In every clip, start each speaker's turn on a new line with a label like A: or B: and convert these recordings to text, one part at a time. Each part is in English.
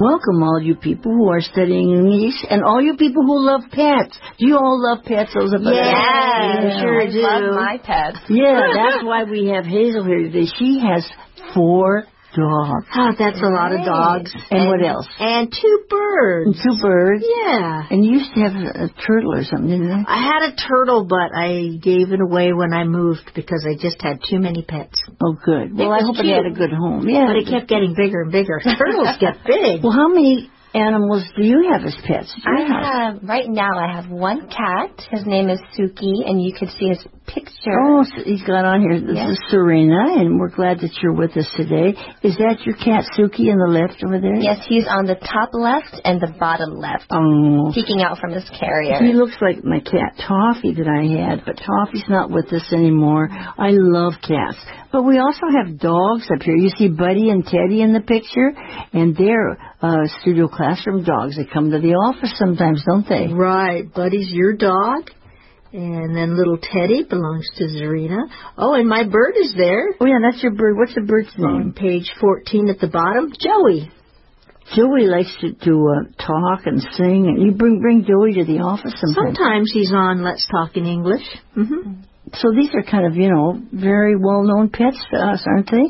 A: Welcome, all you people who are studying English, and all you people who love pets. Do you all love pets, Elizabeth?
B: Yeah,
A: sure
B: I
A: do.
B: love my pets.
A: Yeah, that's why we have Hazel here today. She has 4 dogs.
C: Oh, that's a lot of dogs.
A: And what else?
C: And 2 birds.
A: And 2 birds?
C: Yeah.
A: And you used to have a turtle or something, didn't you?
C: I had a turtle, but I gave it away when I moved because I just had too many pets.
A: Oh, good. Well, I hope it had a good home. Yeah.
C: But it kept getting bigger and bigger. Turtles get big.
A: Well, how many animals do you have as pets?
B: Right now I have 1 cat. His name is Suki, and you can see his picture.
A: Oh, so he's got on here. This is Serena, and we're glad that you're with us today. Is that your cat Suki in the left over there?
B: Yes, he's on the top left and the bottom left, peeking out from his carrier.
A: He looks like my cat Toffee that I had, but Toffee's not with us anymore. I love cats. But we also have dogs up here. You see Buddy and Teddy in the picture, and they're studio classroom dogs. They come to the office sometimes, don't they?
C: Right. Buddy's your dog. And then little Teddy belongs to Zarina. Oh, and my bird is there.
A: Oh, yeah, that's your bird. What's the bird's name?
C: On page 14 at the bottom, Joey.
A: Joey likes to talk and sing, and you bring Joey to the office sometimes.
C: Sometimes he's on Let's Talk in English. Mm-hmm.
A: So these are kind of, very well-known pets to us, aren't they?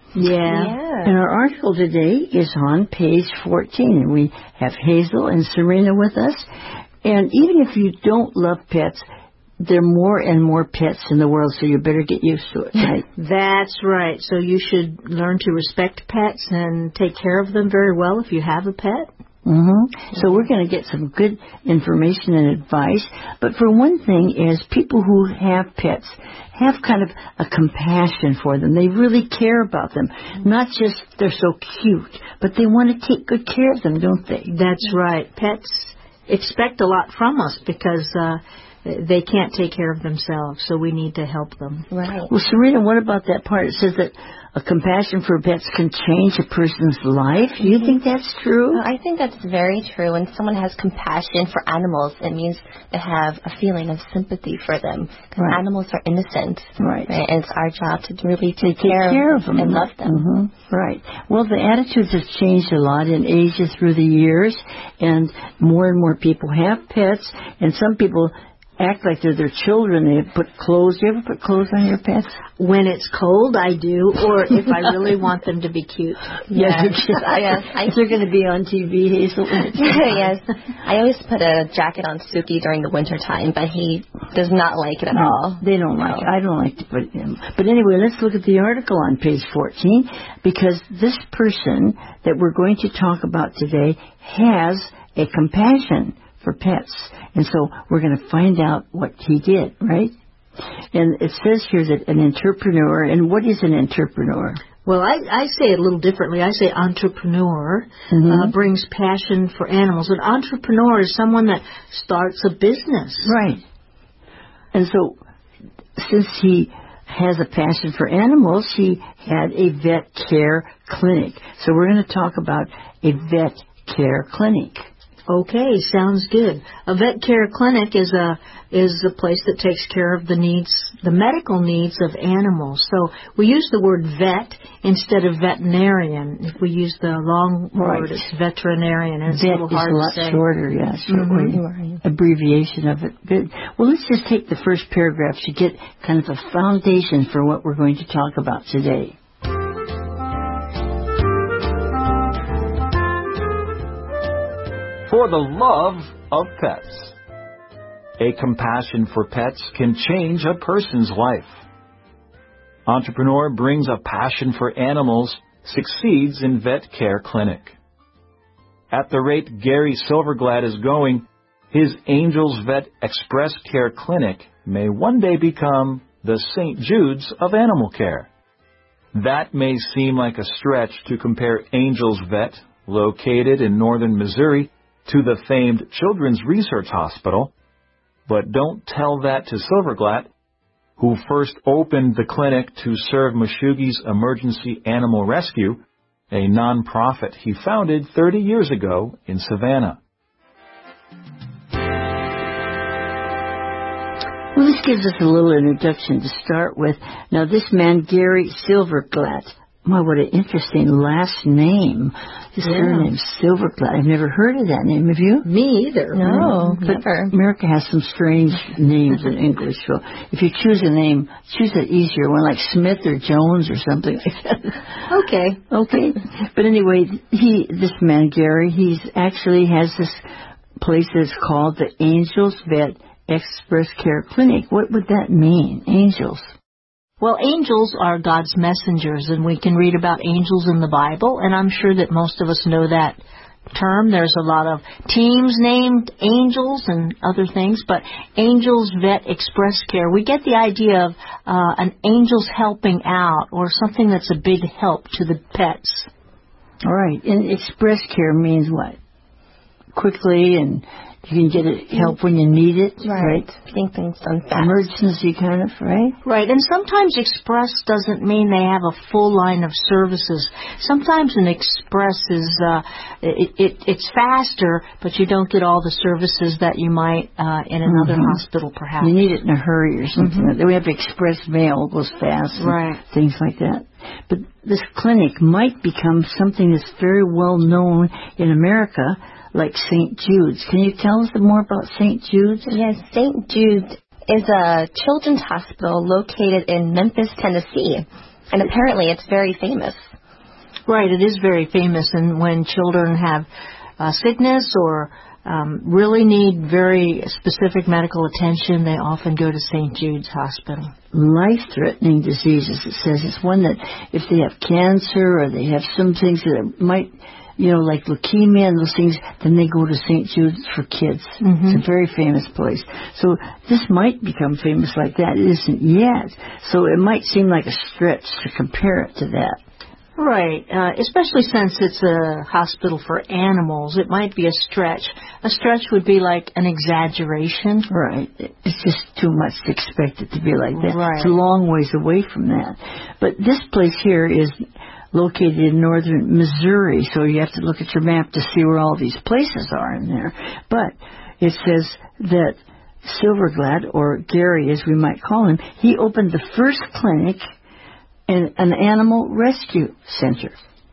C: Yeah.
A: And our article today is on page 14, and we have Hazel and Serena with us. And even if you don't love pets, there are more and more pets in the world, so you better get used to it, right?
C: That's right. So you should learn to respect pets and take care of them very well if you have a pet.
A: Mm-hmm. So we're going to get some good information and advice. But for one thing is people who have pets have kind of a compassion for them. They really care about them. Not just they're so cute, but they want to take good care of them, don't they?
C: That's right. Pets expect a lot from us because they can't take care of themselves, so we need to help them.
B: Right.
A: Well, Serena, what about that part? It says that a compassion for pets can change a person's life. Do you think that's true?
B: I think that's very true. When someone has compassion for animals, it means they have a feeling of sympathy for them. Because animals are innocent.
A: Right.
B: And it's our job to really take care of them and love them.
A: Mm-hmm. Right. Well, the attitudes have changed a lot in Asia through the years, and more people have pets, and some people act like they're their children. They put clothes. Do you ever put clothes on your pets?
C: When it's cold, I do, or if I really want them to be cute.
A: Yes. They're going to be on TV, Hazel.
B: Yes. I always put a jacket on Suki during the winter time, but he does not like it at all.
A: They don't like it. I don't like to put him. But anyway, let's look at the article on page 14, because this person that we're going to talk about today has a compassion for pets. And so we're going to find out what he did, right? And it says here that an entrepreneur, and what is an entrepreneur?
C: Well, I say it a little differently. I say entrepreneur brings passion for animals. An entrepreneur is someone that starts a business.
A: Right. And so since he has a passion for animals, he had a vet care clinic. So we're going to talk about a vet care clinic.
C: Okay, sounds good. A vet care clinic is a place that takes care of the medical needs of animals. So we use the word vet instead of veterinarian. If we use the long word, it's veterinarian. And it's
A: vet
C: a little hard
A: is a lot
C: to say.
A: shorter, yes. Abbreviation of it. Good. Well, let's just take the first paragraph to get kind of a foundation for what we're going to talk about today.
D: For the love of pets. A compassion for pets can change a person's life. Entrepreneur brings a passion for animals, succeeds in vet care clinic. At the rate Gary Silverglad is going, his Angels Vet Express Care Clinic may one day become the St. Jude's of animal care. That may seem like a stretch to compare Angels Vet, located in northern Missouri, to the famed Children's Research Hospital, but don't tell that to Silverglad, who first opened the clinic to serve Meshuggah's Emergency Animal Rescue, a nonprofit he founded 30 years ago in Savannah.
A: Well, this gives us a little introduction to start with. Now, this man, Gary Silverglad, Well, what an interesting last name. His surname's Silverglad. I've never heard of that name. Have you?
C: Me either.
B: No,
A: But
B: never.
A: America has some strange names in English. So if you choose a name, choose an easier one like Smith or Jones or something like that. Okay. But anyway, this man, Gary, he's actually has this place that's called the Angels Vet Express Care Clinic. What would that mean, angels?
C: Well, angels are God's messengers, and we can read about angels in the Bible, and I'm sure that most of us know that term. There's a lot of teams named angels and other things, but Angels Vet Express Care, we get the idea of an angel's helping out or something that's a big help to the pets.
A: All right. And express care means what? Quickly, and you can get help when you need it, right?
B: Getting things done fast.
A: Emergency kind of, right?
C: Right, and sometimes express doesn't mean they have a full line of services. Sometimes an express is, it's faster, but you don't get all the services that you might in another hospital, perhaps.
A: You need it in a hurry or something. We have express mail, goes fast, and things like that. But this clinic might become something that's very well known in America, like St. Jude's. Can you tell us more about St. Jude's?
B: Yes, St. Jude's is a children's hospital located in Memphis, Tennessee. And apparently it's very famous.
C: Right, it is very famous. And when children have sickness or really need very specific medical attention, they often go to St. Jude's Hospital.
A: Life-threatening diseases, it says. It's one that if they have cancer or they have some things that might, like leukemia and those things, then they go to St. Jude's for kids. It's a very famous place. So this might become famous like that. It isn't yet. So it might seem like a stretch to compare it to that.
C: Right, especially since it's a hospital for animals. It might be a stretch. A stretch would be like an exaggeration.
A: Right. It's just too much to expect it to be like that.
C: Right.
A: It's a long ways away from that. But this place here is located in northern Missouri, so you have to look at your map to see where all these places are in there. But it says that Silverglad, or Gary as we might call him, he opened the first clinic in an animal rescue center.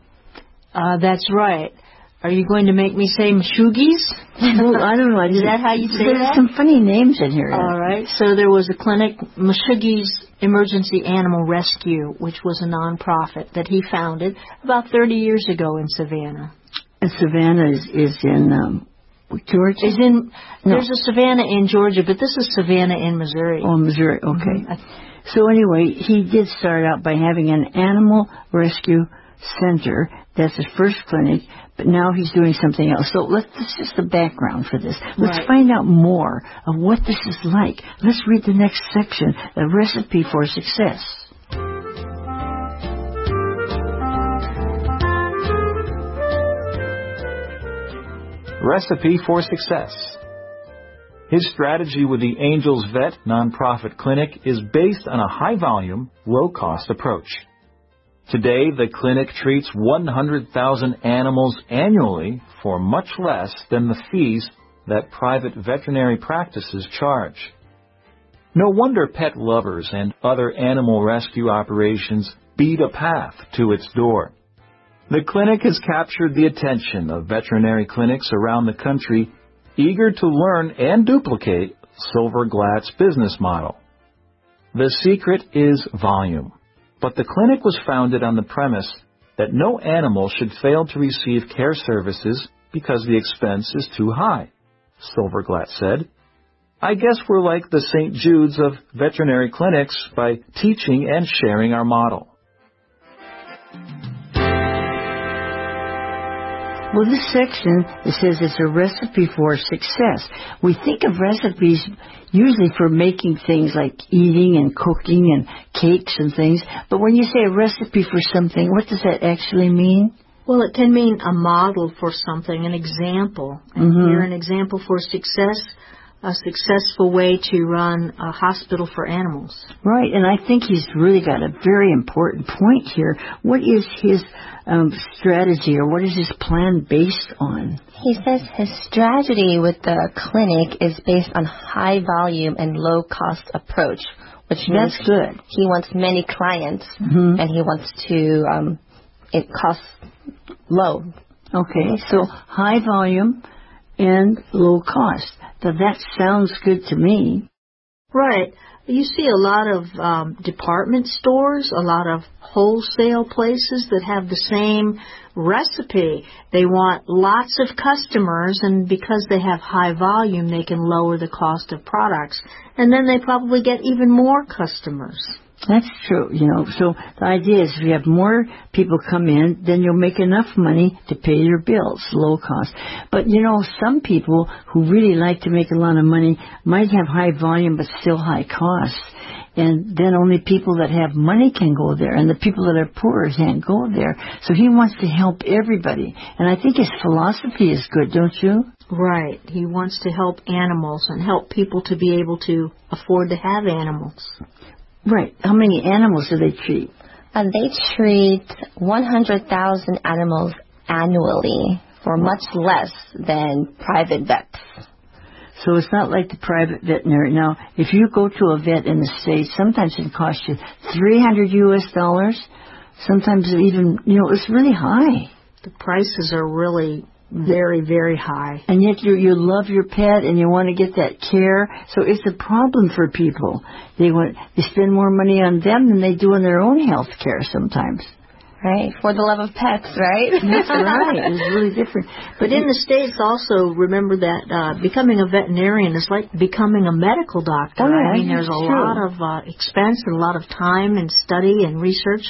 C: That's right. Are you going to make me say Meshuggahs?
A: Well, I don't know.
C: Is that how you say
A: There's
C: that?
A: some funny names in here.
C: All right. So there was a clinic, Meshuggahs Emergency Animal Rescue, which was a nonprofit that he founded about 30 years ago in Savannah.
A: And Savannah is in Georgia?
C: There's a Savannah in Georgia, but this is Savannah in Missouri.
A: Oh, Missouri. Okay. So anyway, he did start out by having an animal rescue center. That's his first clinic, but now he's doing something else. So this is the background for this. Let's find out more of what this is like. Let's read the next section, the recipe for success.
D: Recipe for success. His strategy with the Angels Vet nonprofit clinic is based on a high-volume, low-cost approach. Today, the clinic treats 100,000 animals annually for much less than the fees that private veterinary practices charge. No wonder pet lovers and other animal rescue operations beat a path to its door. The clinic has captured the attention of veterinary clinics around the country eager to learn and duplicate Silverglad's business model. The secret is volume, but the clinic was founded on the premise that no animal should fail to receive care services because the expense is too high. Silverglad said, "I guess we're like the St. Jude's of veterinary clinics by teaching and sharing our model."
A: Well, this section, it says it's a recipe for success. We think of recipes usually for making things like eating and cooking and cakes and things. But when you say a recipe for something, what does that actually mean?
C: Well, it can mean a model for something, an example. And here, an example for success, a successful way to run a hospital for animals.
A: Right, and I think he's really got a very important point here. What is his strategy, or what is his plan based on?
B: He says his strategy with the clinic is based on high volume and low cost approach. which means
A: that's good.
B: He wants many clients,
A: Mm-hmm.
B: and he wants to, it costs low.
A: Okay, so high volume and low cost. Now that sounds good to me.
C: Right. You see a lot of department stores, a lot of wholesale places that have the same recipe. They want lots of customers, and because they have high volume, they can lower the cost of products. And then they probably get even more customers.
A: That's true, So the idea is if you have more people come in, then you'll make enough money to pay your bills, low cost. But, some people who really like to make a lot of money might have high volume but still high cost. And then only people that have money can go there, and the people that are poor can't go there. So he wants to help everybody. And I think his philosophy is good, don't you?
C: Right. He wants to help animals and help people to be able to afford to have animals.
A: Right. How many animals do they treat?
B: They treat 100,000 animals annually for much less than private vets.
A: So it's not like the private veterinary. Now, if you go to a vet in the States, sometimes it costs you $300. Sometimes even, it's really high.
C: The prices are really very, very high.
A: And yet you love your pet and you want to get that care. So it's a problem for people. They spend more money on them than they do on their own health care sometimes.
B: Right, for the love of pets, right?
A: That's right. It's really different.
C: But in the States also, remember that becoming a veterinarian is like becoming a medical doctor.
A: Oh, yeah,
C: I mean, there's a lot of expense and a lot of time and study and research.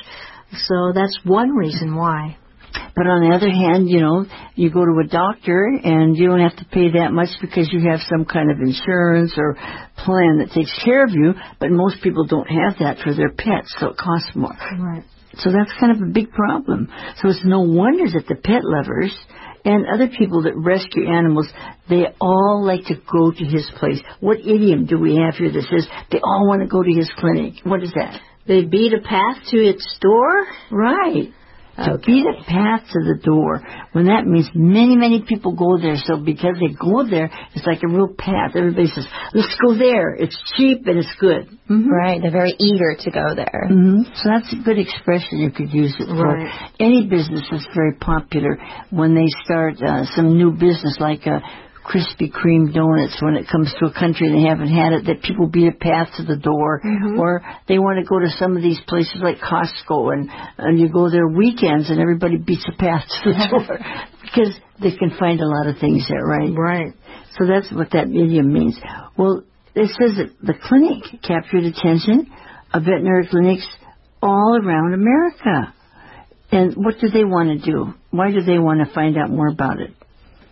C: So that's one reason why.
A: But on the other hand, you go to a doctor and you don't have to pay that much because you have some kind of insurance or plan that takes care of you. But most people don't have that for their pets, so it costs more.
C: Right.
A: So that's kind of a big problem. So it's no wonder that the pet lovers and other people that rescue animals, they all like to go to his place. What idiom do we have here that says they all want to go to his clinic? What is that?
C: They beat a path to its door?
A: Right. To beat a path to the door, when that means many, many people go there. So because they go there, it's like a real path. Everybody says, let's go there. It's cheap and it's good.
B: Mm-hmm. Right. They're very eager to go there.
A: Mm-hmm. So that's a good expression you could use it for.
C: Right.
A: Any business is very popular when they start some new business like a Krispy Kreme donuts when it comes to a country and they haven't had it, that people beat a path to the door.
C: Mm-hmm.
A: Or they want to go to some of these places like Costco and you go there weekends and everybody beats a path to the door because they can find a lot of things there, right?
C: Right.
A: So that's what that idiom means. Well, it says that the clinic captured attention of veterinary clinics all around America. And what do they want to do? Why do they want to find out more about it?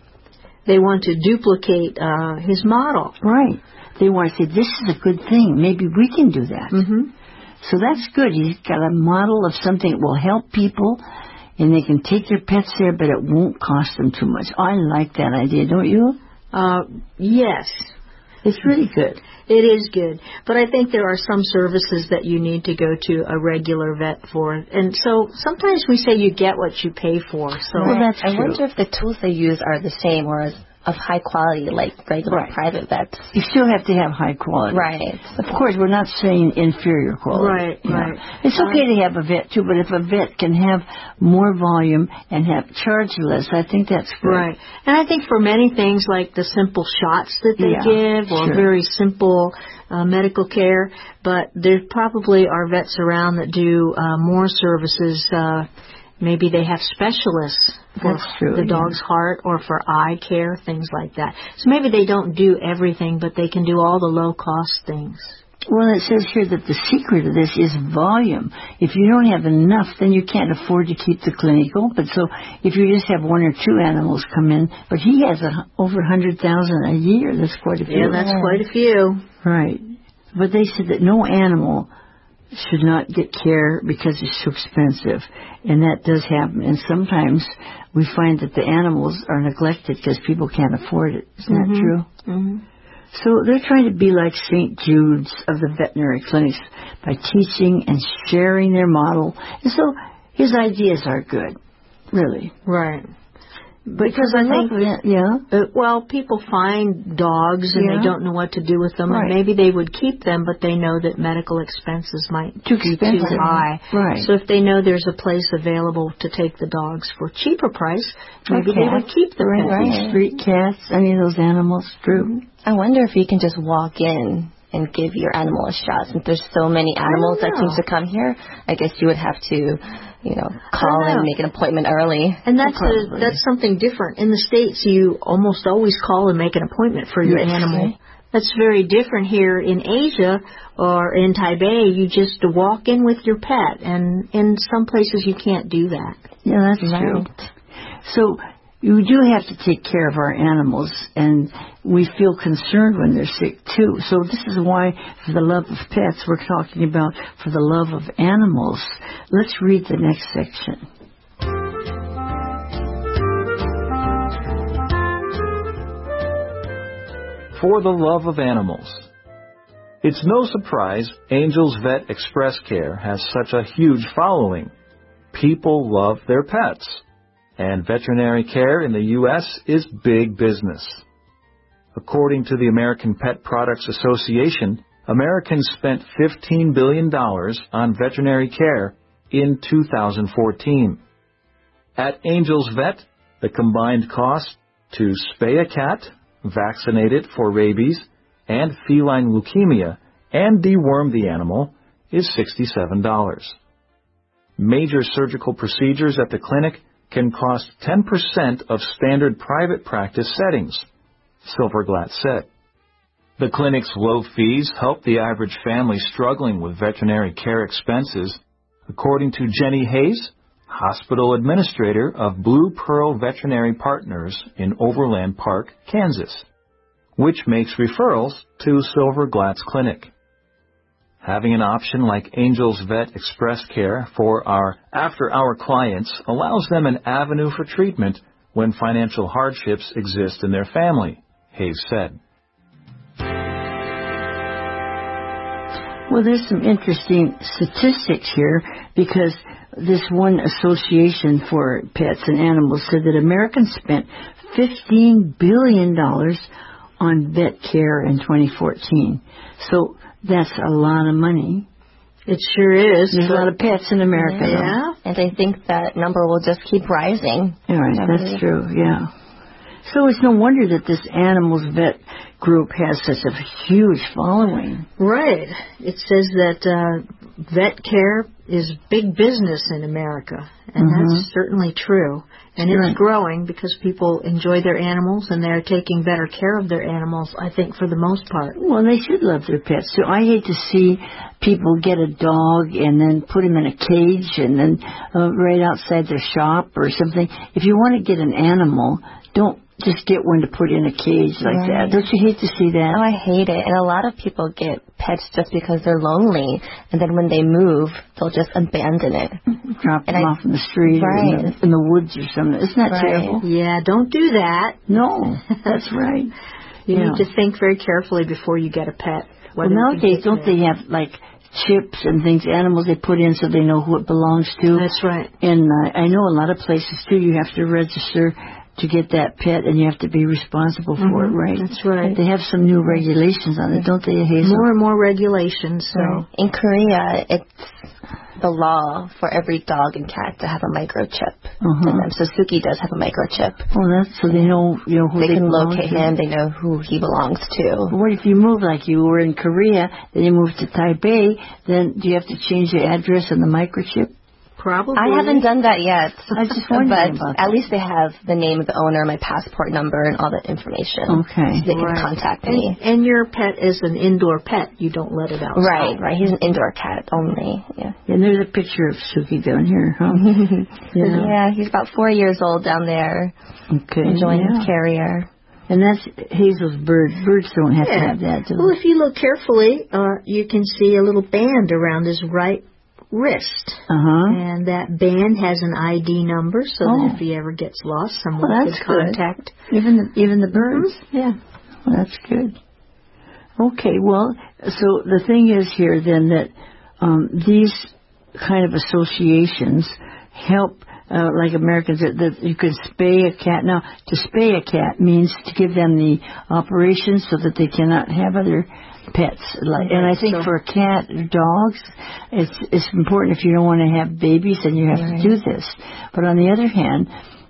C: They want to duplicate his model.
A: Right. They want to say, this is a good thing. Maybe we can do that.
C: Mm-hmm.
A: So that's good. He's got a model of something that will help people, and they can take their pets there, but it won't cost them too much. I like that idea, don't you?
C: Yes.
A: It's really good.
C: It is good. But I think there are some services that you need to go to a regular vet for. And so sometimes we say you get what you pay for. So
A: well, that's true.
B: I wonder if the tools they use are the same or of high quality like regular private vets.
A: You still have to have high quality.
B: Right.
A: Of course, we're not saying inferior quality.
C: Right.
A: It's okay to have a vet, too, but if a vet can have more volume and charge less, I think that's good.
C: Right. And I think for many things like the simple shots that they give or very simple medical care, but there probably are vets around that do more services. Maybe they have specialists for the dog's heart or for eye care, things like that. So maybe they don't do everything, but they can do all the low-cost things.
A: Well, it says here that the secret of this is volume. If you don't have enough, then you can't afford to keep the clinic open. So if you just have one or two animals come in, but he has over 100,000 a year. That's quite a few.
C: Yeah, that's quite a few.
A: Right. But they said that no animal should not get care because it's too expensive. And that does happen. And sometimes we find that the animals are neglected because people can't afford it. Isn't that true?
C: Mm-hmm.
A: So they're trying to be like St. Jude's of the veterinary clinics by teaching and sharing their model. And so his ideas are good, really.
C: Right. Because I think, well, people find dogs and they don't know what to do with them, and maybe they would keep them, but they know that medical expenses might be too high.
A: Right.
C: So if they know there's a place available to take the dogs for cheaper price, maybe they would keep the pets.
A: Right. Street cats, any of those animals, true.
B: I wonder if you can just walk in and give your animal a shot. Since there's so many animals that seem to come here, I guess you would have to, call and make an appointment early.
C: And that's something different. In the States, you almost always call and make an appointment for your animal. That's very different here in Asia or in Taipei. You just walk in with your pet, and in some places you can't do that.
A: Yeah, that's true. So you do have to take care of our animals, and we feel concerned when they're sick, too. So this is why, for the love of pets, we're talking about for the love of animals. Let's read the next section.
D: For the love of animals. It's no surprise Angel's Vet Express Care has such a huge following. People love their pets. And veterinary care in the U.S. is big business. According to the American Pet Products Association, Americans spent $15 billion on veterinary care in 2014. At Angel's Vet, the combined cost to spay a cat, vaccinate it for rabies and feline leukemia, and deworm the animal is $67. Major surgical procedures at the clinic can cost 10% of standard private practice settings, Silverglatt said. The clinic's low fees help the average family struggling with veterinary care expenses, according to Jenny Hayes, hospital administrator of Blue Pearl Veterinary Partners in Overland Park, Kansas, which makes referrals to Silverglatt's clinic. Having an option like Angel's Vet Express Care for our after-hour clients allows them an avenue for treatment when financial hardships exist in their family, Hayes said.
A: Well, there's some interesting statistics here because this one association for pets and animals said that Americans spent $15 billion on vet care in 2014. So that's a lot of money.
C: It sure is.
A: There's a lot of pets in America.
C: Yeah.
B: And I think that number will just keep rising.
A: All right, that's true, yeah. So it's no wonder that this Animals Vet group has such a huge following.
C: Right. It says that vet care is big business in America, and that's certainly true. And it's growing because people enjoy their animals and they're taking better care of their animals, I think, for the most part.
A: Well, they should love their pets. So I hate to see people get a dog and then put him in a cage and then right outside their shop or something. If you want to get an animal, don't just get one to put in a cage like that. Don't you hate to see that?
B: Oh, I hate it. And a lot of people get pets just because they're lonely, and then when they move, they'll just abandon it.
A: Drop them off in the street or in the woods or something. Isn't that terrible?
C: Yeah, don't do that.
A: No, that's right.
C: You need to think very carefully before you get a pet.
A: Well, nowadays, don't they have, like, chips and things, animals they put in so they know who it belongs to?
C: That's right.
A: And I know a lot of places, too, you have to register to get that pet, and you have to be responsible for it, right?
C: That's right.
A: They have some new regulations on it, don't they, Hazel?
C: More and more regulations. So
B: in Korea, it's the law for every dog and cat to have a microchip in them. So Suki does have a microchip.
A: Oh, that's so they know, who
B: they can locate him. They know who he belongs to.
A: What if you move like you were in Korea, then you moved to Taipei? Then do you have to change the address on the microchip?
C: Probably.
B: I haven't done that yet.
A: I just wondering
B: but at least they have the name of the owner, my passport number, and all that information.
A: Okay.
B: So they can contact me.
C: And your pet is an indoor pet. You don't let it outside.
B: Right. He's an indoor cat only. Yeah.
A: And there's a picture of Suki down here, huh?
B: Yeah, he's about 4 years old down there.
A: Okay.
B: Enjoying his carrier.
A: And that's Hazel's bird. Birds don't have to have that, do they?
C: Well, if you look carefully, you can see a little band around his right wrist. And that band has an ID number, so that if he ever gets lost, someone can contact.
A: Even the birds?
C: Yeah.
A: Well, that's good. Okay, well, so the thing is here then that these kind of associations help like Americans, that you can spay a cat. Now, to spay a cat means to give them the operation so that they cannot have other pets. And I think for a cat or dogs, it's important if you don't want to have babies, then you have to do this. But on the other hand,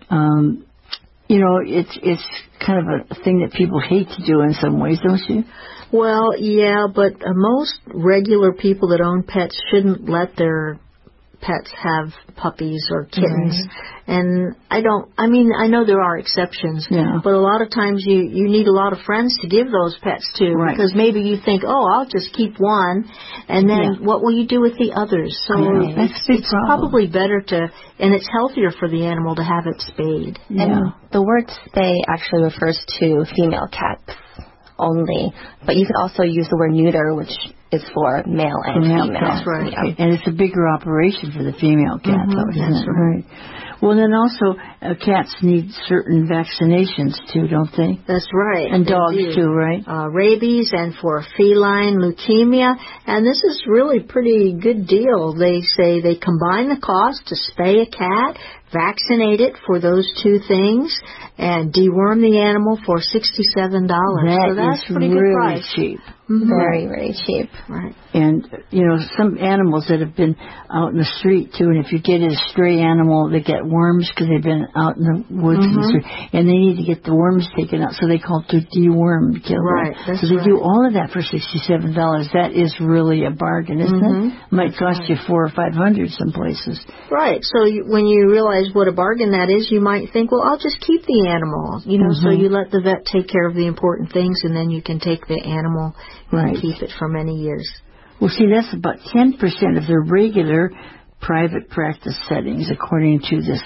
A: it's kind of a thing that people hate to do in some ways, don't you?
C: Well, yeah, but most regular people that own pets shouldn't let their pets have puppies or kittens. And I know there are exceptions, but a lot of times you need a lot of friends to give those pets to, because maybe you think, I'll just keep one, and then what will you do with the others? So it's probably better and it's healthier for the animal to have it spayed.
B: And the word spay actually refers to female cats only, but you could also use the word neuter, which is for male and female.
A: That's right. Yeah. And it's a bigger operation for the female cat, though, isn't it? Right. Well, then also, cats need certain vaccinations, too, don't they?
C: That's right.
A: And dogs, too, right?
C: Rabies and for feline leukemia. And this is really pretty good deal. They say they combine the cost to spay a cat, vaccinate it for those two things, and deworm the animal for $67. That's pretty good
A: really
C: price.
A: Cheap.
B: Very, very cheap.
C: Right.
A: And, some animals that have been out in the street, too, and if you get a stray animal, they get worms because they've been out in the woods in the street, and they need to get the worms taken out, so they call it to deworm, kill them. So they do all of that for $67. That is really a bargain, isn't it? Might cost you $400 or $500 some places.
C: Right. So when you realize what a bargain that is, you might think, well, I'll just keep the animal. So you let the vet take care of the important things, and then you can take the animal and keep it for many years.
A: Well, see, that's about 10% of the regular private practice settings, according to this.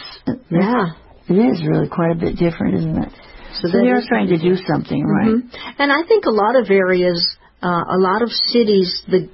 A: It is really quite a bit different, isn't it? So they are trying to do something, right?
C: And I think a lot of areas, a lot of cities, the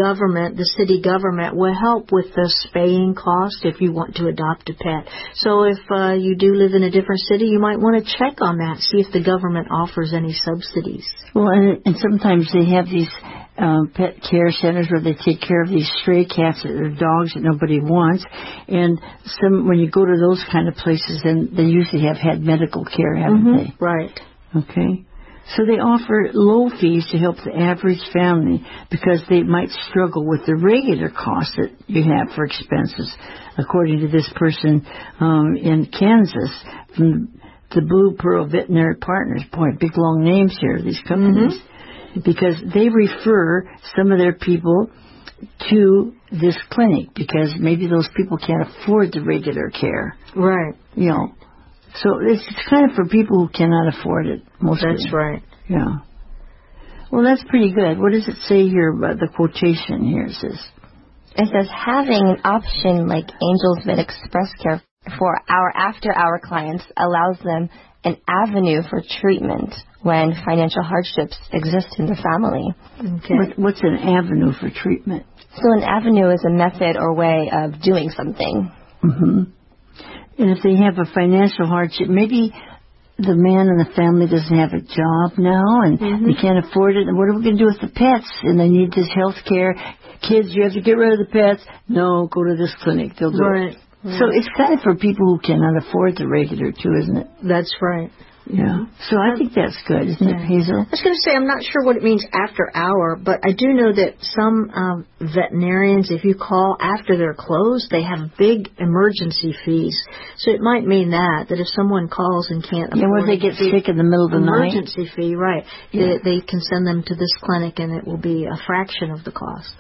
C: city government will help with the spaying cost if you want to adopt a pet. So if you do live in a different city, you might want to check on that, see if the government offers any subsidies.
A: Well, and sometimes they have these pet care centers where they take care of these stray cats or dogs that nobody wants. And when you go to those kind of places, then they usually have had medical care, haven't they?
C: Right.
A: Okay. So they offer low fees to help the average family because they might struggle with the regular costs that you have for expenses. According to this person in Kansas, from the Blue Pearl Veterinary Partners, boy, big long names here, these companies, because they refer some of their people to this clinic because maybe those people can't afford the regular care.
C: Right.
A: So it's kind of for people who cannot afford it, mostly.
C: That's right.
A: Yeah. Well, that's pretty good. What does it say here about the quotation here? It
B: says, having an option like Angel's Vet Express Care for our after-hour clients allows them an avenue for treatment when financial hardships exist in the family.
A: Okay. What's an avenue for treatment?
B: So an avenue is a method or way of doing something.
A: And if they have a financial hardship, maybe the man in the family doesn't have a job now and they can't afford it. And what are we going to do with the pets? And they need this health care. Kids, you have to get rid of the pets. No, go to this clinic. They'll do it. So it's kind of for people who cannot afford the regular, too, isn't it?
C: That's right.
A: Yeah. So I think that's good, isn't it, Hazel?
C: I was going to say, I'm not sure what it means after hour, but I do know that some veterinarians, if you call after they're closed, they have big emergency fees. So it might mean that if someone calls and can't afford
A: when they get sick in the middle of the night.
C: Emergency fee, right. Yeah. They can send them to this clinic and it will be a fraction of the cost.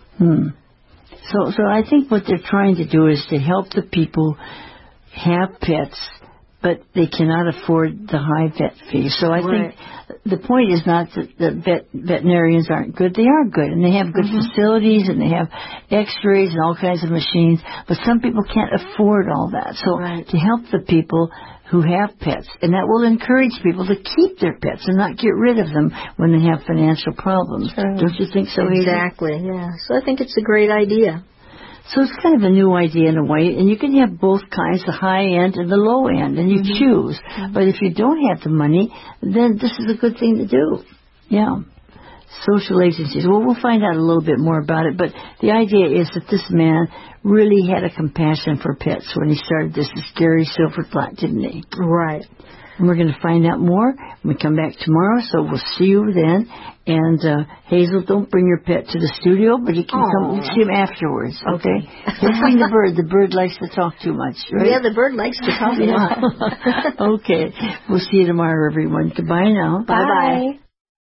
A: So I think what they're trying to do is to help the people have pets, but they cannot afford the high vet fee. So I think the point is not that the veterinarians aren't good. They are good, and they have good facilities, and they have x-rays and all kinds of machines, but some people can't afford all that. So to help the people who have pets, and that will encourage people to keep their pets and not get rid of them when they have financial problems. Don't you think so,
C: Exactly, yeah. So I think it's a great idea.
A: So it's kind of a new idea in a way, and you can have both kinds, the high end and the low end, and you choose. But if you don't have the money, then this is a good thing to do. Yeah. social agencies. Well, we'll find out a little bit more about it, but the idea is that this man really had a compassion for pets when he started this Gary Silverflat, didn't he?
C: Right.
A: And we're going to find out more when we come back tomorrow, so we'll see you then. And Hazel, don't bring your pet to the studio, but you can come see him afterwards, okay? Don't bring the bird. The bird likes to talk too much, right?
C: Yeah, the bird likes to talk a lot.
A: Okay. We'll see you tomorrow, everyone. Goodbye now.
B: Bye.